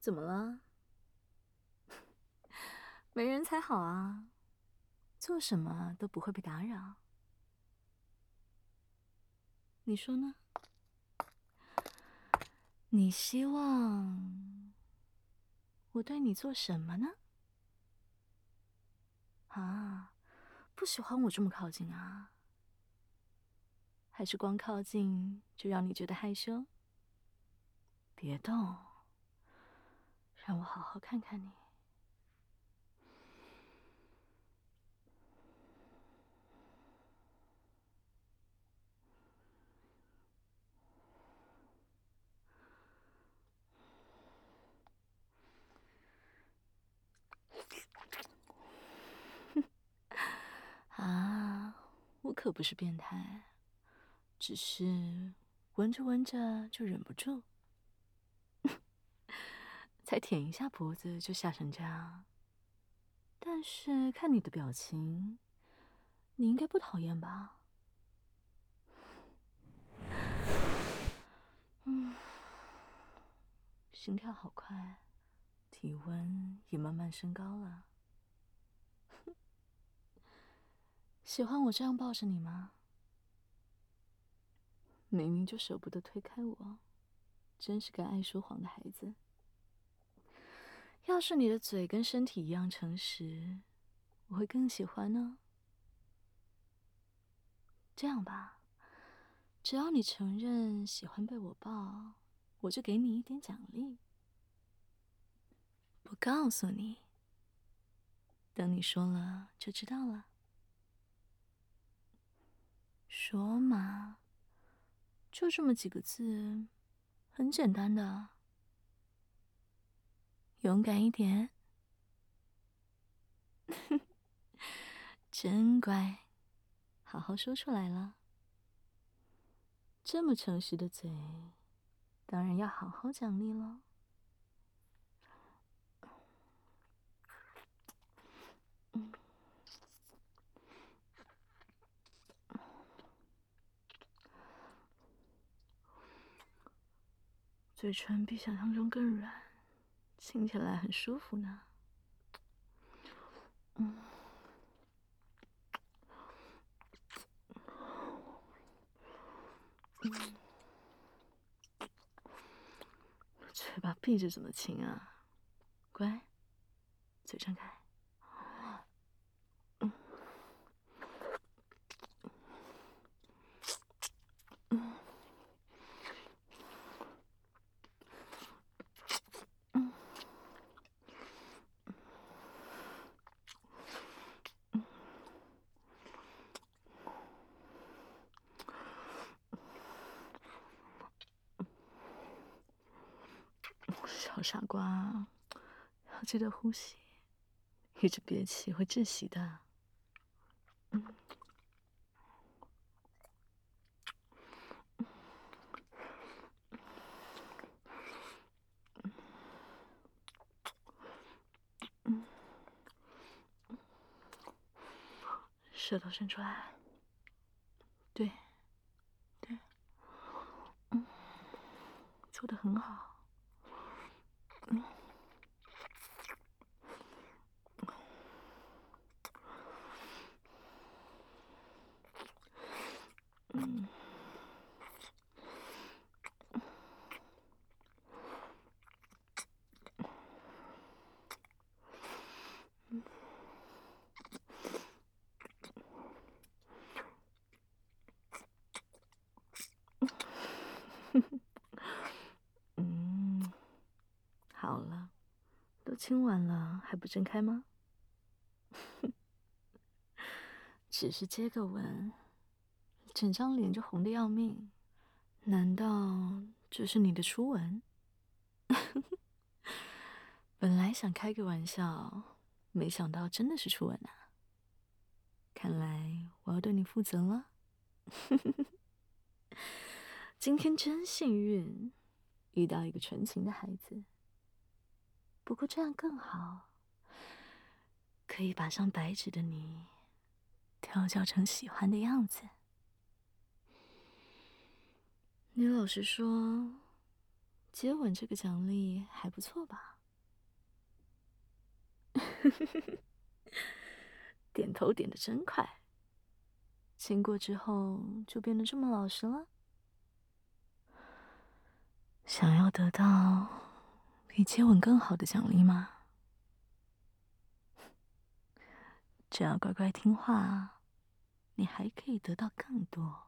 怎么了？没人才好啊，做什么都不会被打扰。你说呢？你希望我对你做什么呢？啊，不喜欢我这么靠近啊？还是光靠近就让你觉得害羞？别动，让我好好看看你。啊，我可不是变态，只是闻着闻着就忍不住，才舔一下脖子就吓成这样。但是看你的表情，你应该不讨厌吧？心跳好快，体温也慢慢升高了。喜欢我这样抱着你吗？明明就舍不得推开我，真是个爱说谎的孩子。要是你的嘴跟身体一样诚实，我会更喜欢呢。这样吧，只要你承认喜欢被我抱，我就给你一点奖励。不告诉你，等你说了就知道了。说嘛，就这么几个字，很简单的。勇敢一点，真乖，好好说出来了。这么诚实的嘴，当然要好好奖励喽。嘴唇比想象中更软，亲起来很舒服呢。嘴巴闭着怎么亲啊？乖，嘴张开。小傻瓜，要记得呼吸，一直憋气会窒息的。舌头伸出来，对，对，做得很好。嗯，好了，都亲完了，还不睁开吗？只是接个吻，整张脸就红得要命。难道这是你的初吻？本来想开个玩笑，没想到真的是初吻啊！看来我要对你负责了。今天真幸运，遇到一个纯情的孩子。不过这样更好，可以把上白纸的你调教成喜欢的样子。你老实说，接吻这个奖励还不错吧？ 点头点得真快，亲过之后就变得这么老实了？想要得到比接吻更好的奖励吗？只要乖乖听话，你还可以得到更多。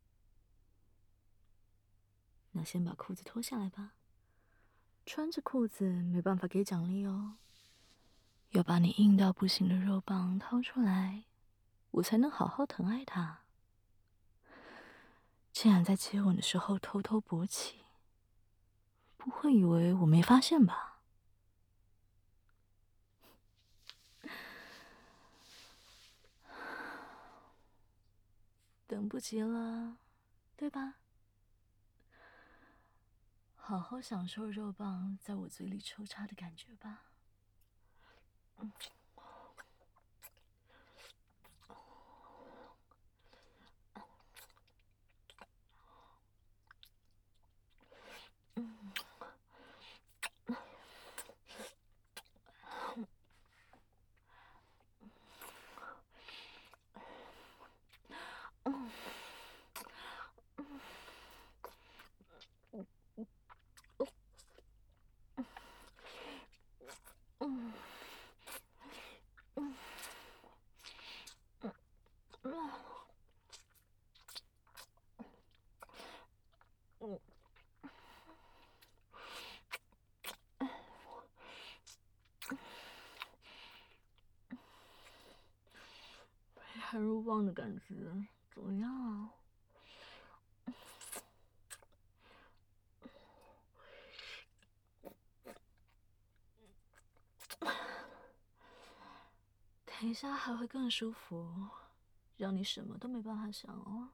那先把裤子脱下来吧，穿着裤子没办法给奖励哦，要把你硬到不行的肉棒掏出来，我才能好好疼爱它。竟然在接吻的时候偷偷勃起，不会以为我没发现吧？等不及了，对吧？好好享受肉棒在我嘴里抽插的感觉吧。含肉棒的感觉怎么样啊？等一下还会更舒服，让你什么都没办法想哦。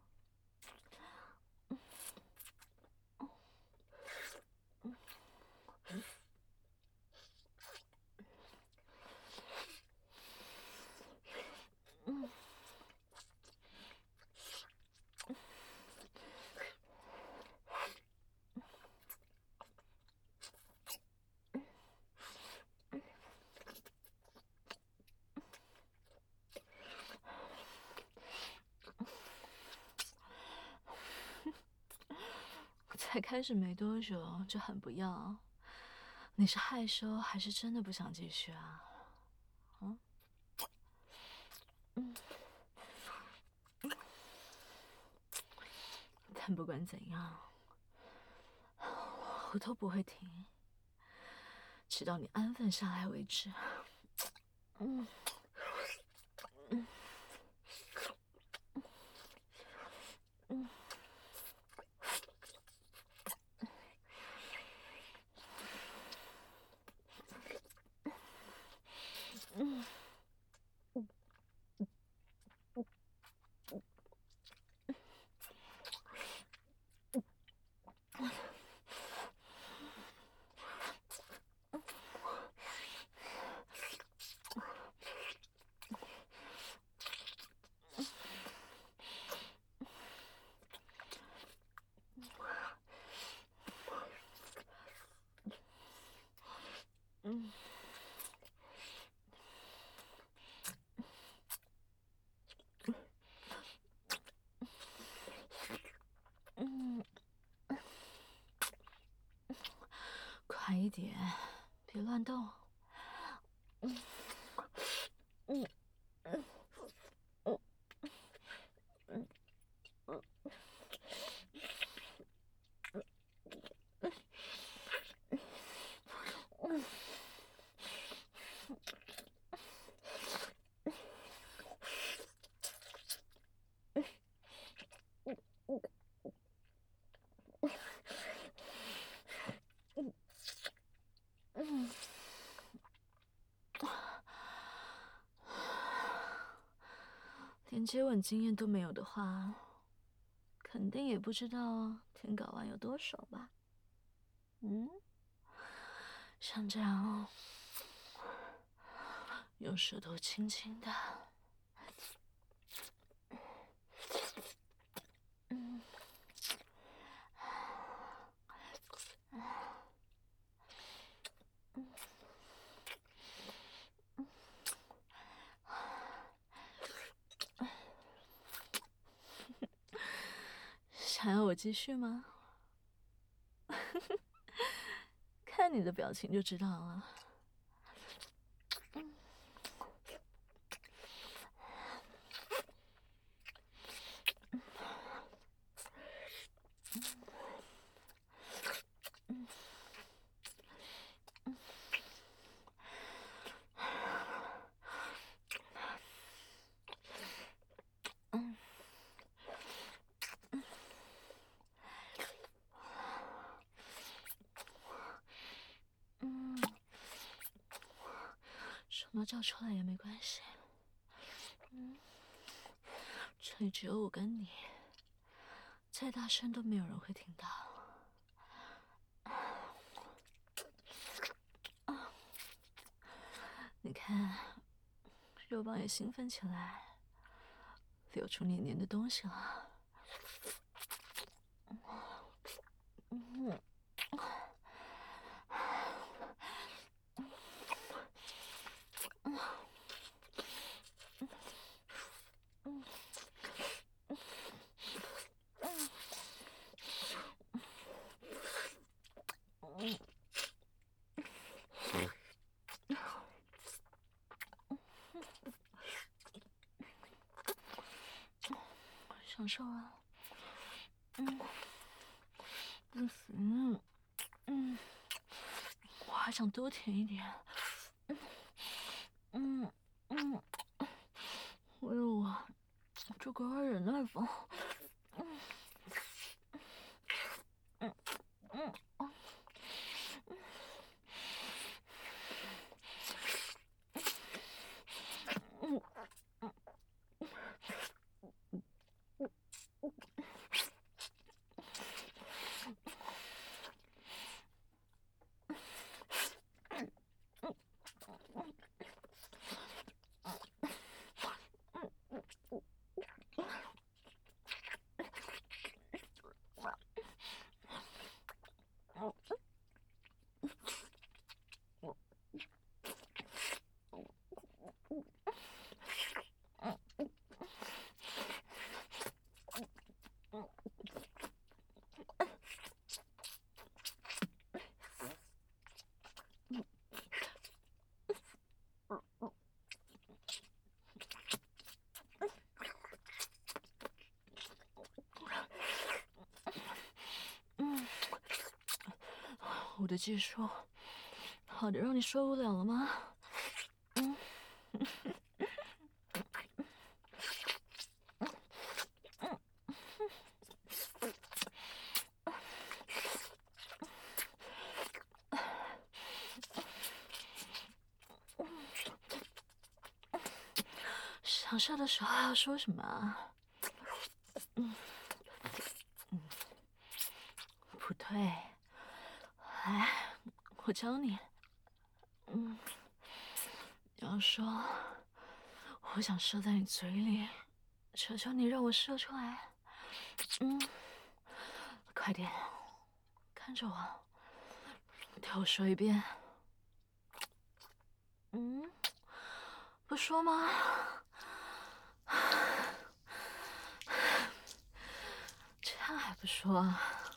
才开始没多久就很不要，你是害羞还是真的不想继续啊？但不管怎样，我都不会停，直到你安分下来为止。快一点，别乱动。连接吻经验都没有的话，肯定也不知道舔睾丸有多爽吧？像这样，用舌头轻轻的。 还要我继续吗？看你的表情就知道了。什么叫出来也没关系。这里只有我跟你，再大声都没有人会听到。你看，肉棒也兴奋起来，流出黏黏的东西了。享受啊！不行，我还想多舔一点。为了我，这个要忍耐吧。我的技术好的让你受不了了吗？想射的时候要说什么啊？不对，来，我教你。你要说，我想射在你嘴里，求求你让我射出来。快点，看着我，对我说一遍。不说吗？这样还不说啊？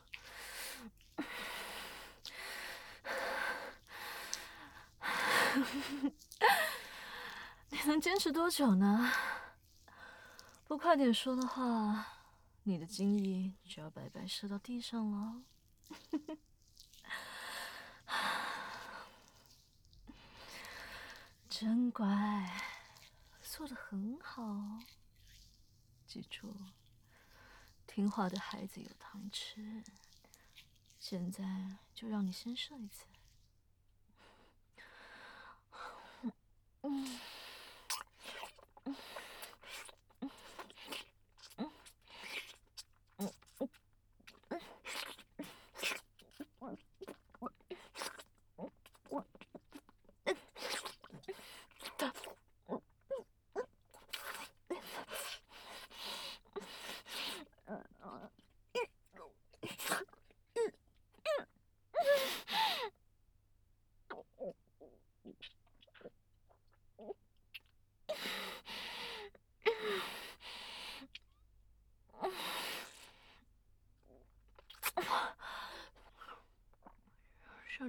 你能坚持多久呢？不快点说的话，你的精液就要白白射到地上了。真乖，做得很好。记住，听话的孩子有糖吃。现在就让你先射一次。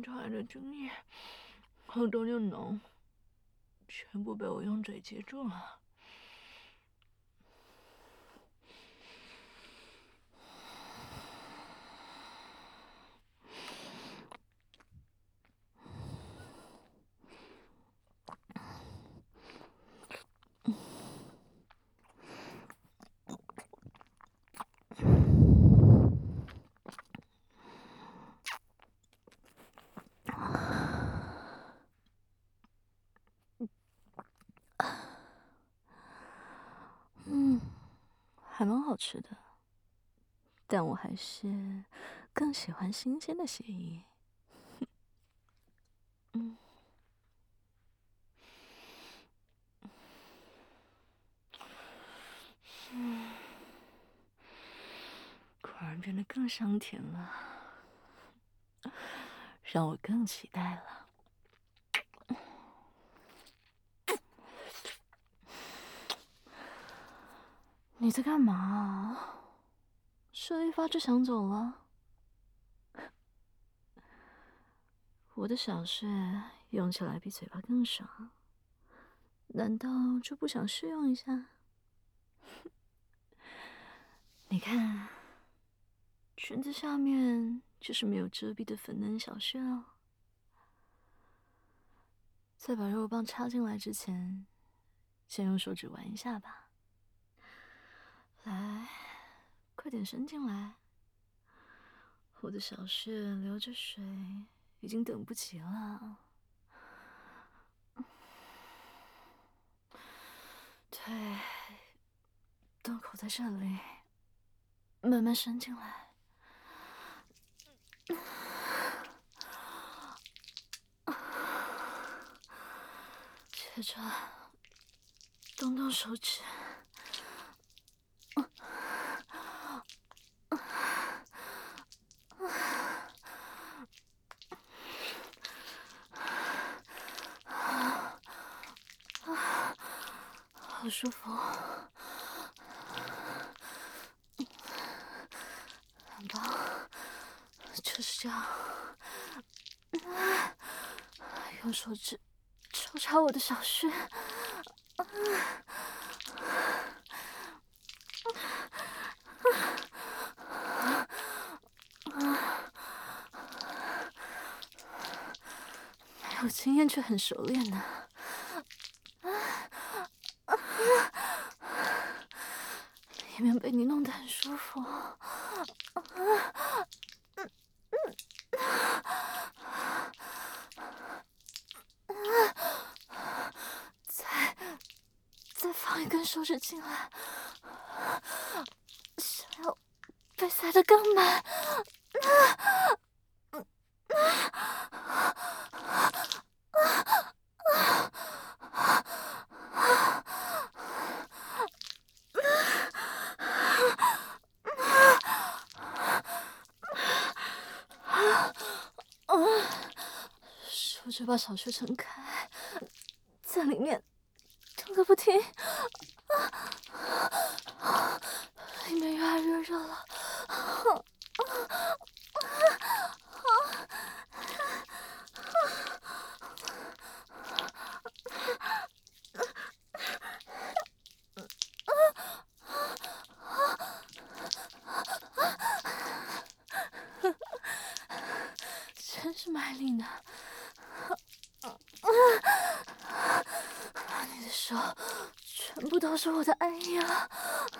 出来的精液好多又浓，全部被我用嘴接住了。 还蛮好吃的，但我还是更喜欢新鲜的血液。果然变得更香甜了，让我更期待了。你在干嘛啊？射一发就想走了？我的小穴用起来比嘴巴更爽，难道就不想试用一下？你看，裙子下面就是没有遮蔽的粉嫩小穴哦。在把肉棒插进来之前，先用手指玩一下吧。来，快点伸进来，我的小穴流着水，已经等不及了。对，洞口在这里，慢慢伸进来。接着，动动手指。好舒服，很棒，就是这样。用手指抽插我的小穴，没有经验却很熟练呢。里面被你弄得很舒服。再放一根手指进来，想要被塞得更满。手指把小穴撑开，在里面动个不停，里面越来越热了。真是卖力呢。你的手全部都是我的爱意啊！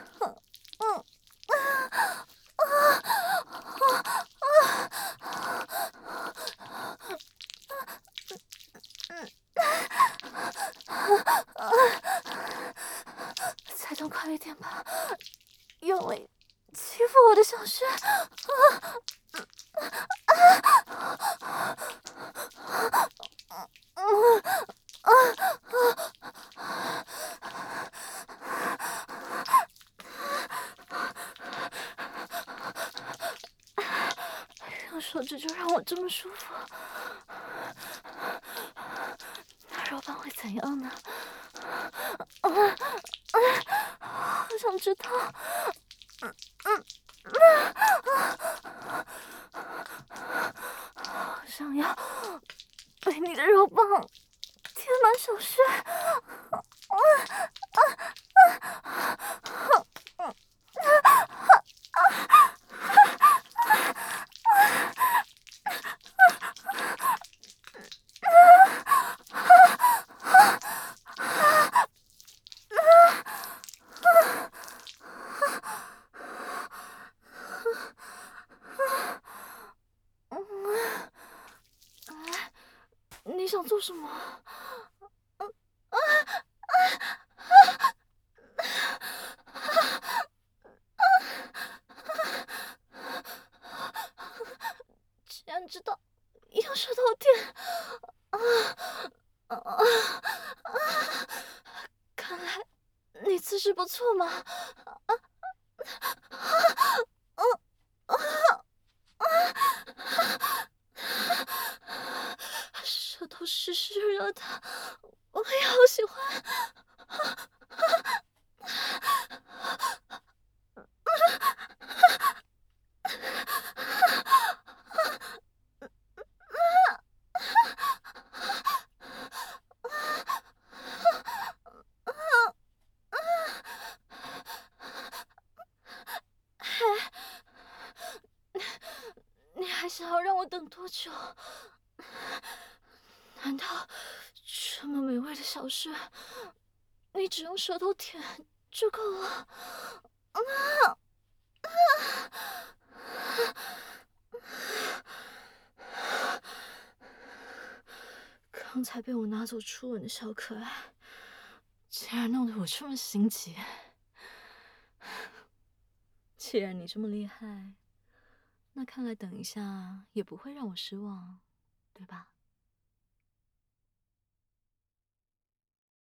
再动快一点吧，用力欺负我的小穴！用手指就让我这么舒服，那肉棒会怎样呢？好想知道。好想要被你的肉棒填满小穴。你想做什么？既然知道用舌头舔，看来你姿势不错嘛。舌头湿湿热的，我也好喜欢。你还想要让我等多久？难道这么美味的小事，你只用舌头舔就够了？刚才被我拿走初吻的小可爱，竟然弄得我这么心急。既然你这么厉害，那看来等一下也不会让我失望，对吧？